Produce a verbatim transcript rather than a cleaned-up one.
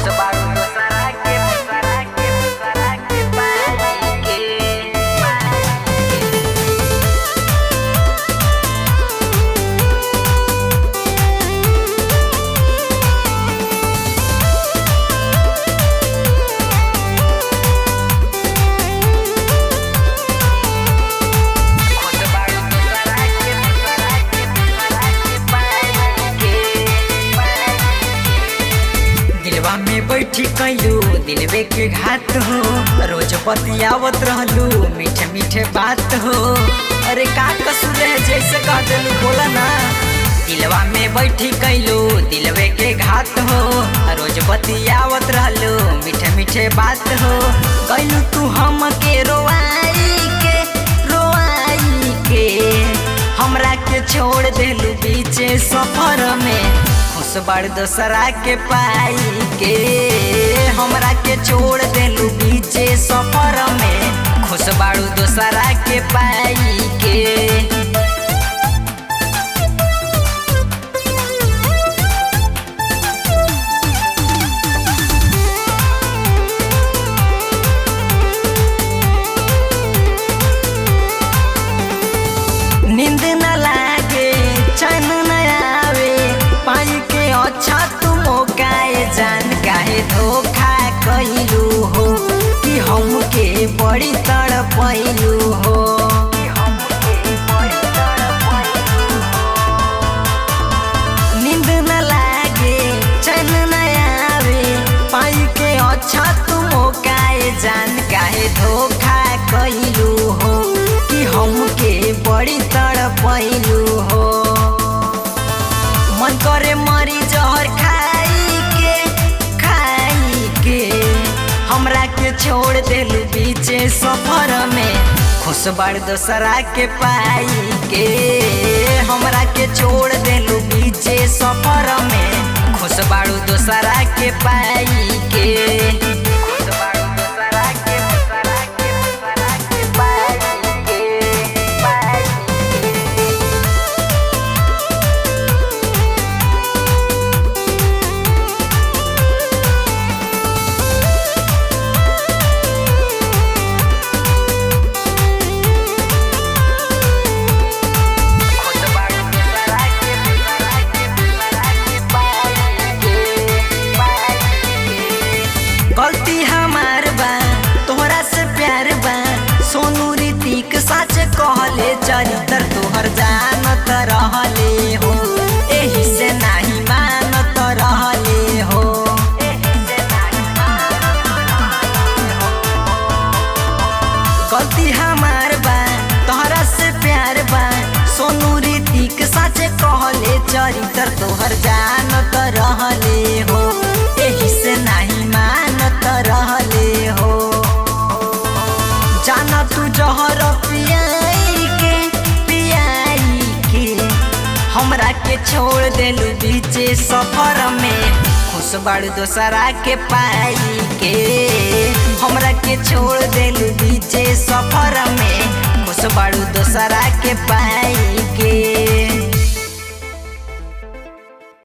बैठी कैलू दिलवे के घात हो, रोज बतियावत रहलू मीठे मीठे बात हो। अरे का कसूर है जैसे कह देलू बोला ना। दिलवा में बैठी कैलू दिलवे के घात हो, रोज बतियावत रहलू मीठे मीठे बात हो। कैलू तू हम के रोआई के रोआई के, हमरा के छोड़ देलू बीचे सफर में। खुश बाड़ दोसरा के पाई के, हमरा के छोड़ देलू बीचे सफर में। खुश बाड़ू दोसरा के पाई के। नींद न लागे चैन न आवे, पाई के अच्छा तू मौकाए जान काहे धोखा कइलू हो कि हमके बड़ी तड़पइलू हो। नींद न लागे चैन न आवे, पाई के अच्छा तू मौकाए जान काहे धोखा कइलू हो कि हमके बड़ी तड़पइलू हो। मन करे मरी जहर खाई के खाई के, हमरा के छोड़ देलू बीचे सफर में। खुश बाड़ दोसरा के पाई के, हमरा के छोड़ देलू बीचे सफर में। खुश बाड़ू दोसरा के पाई के। गलती हमार बा तोहरा से प्यार बा, सोनू ऋतिक सच कहले चरित्र तोहर जानत रहले हो, एही से नाही मानत रहले हो। गलती हमार बा तोहरा से प्यार बा, सोनू ऋतिक सच कहले चरित्र तोहर जानत रहले हो, एही से नाही मानत रहले हो। जाना तू जहर पियाई के पियाई के, हमरा के छोड़ देलू बीचे सफर में। खुश बाड़ू दोसरा के पाई के, हमरा के छोड़ देलू बीचे सफर में। खुश बाड़ू दोसरा के पाई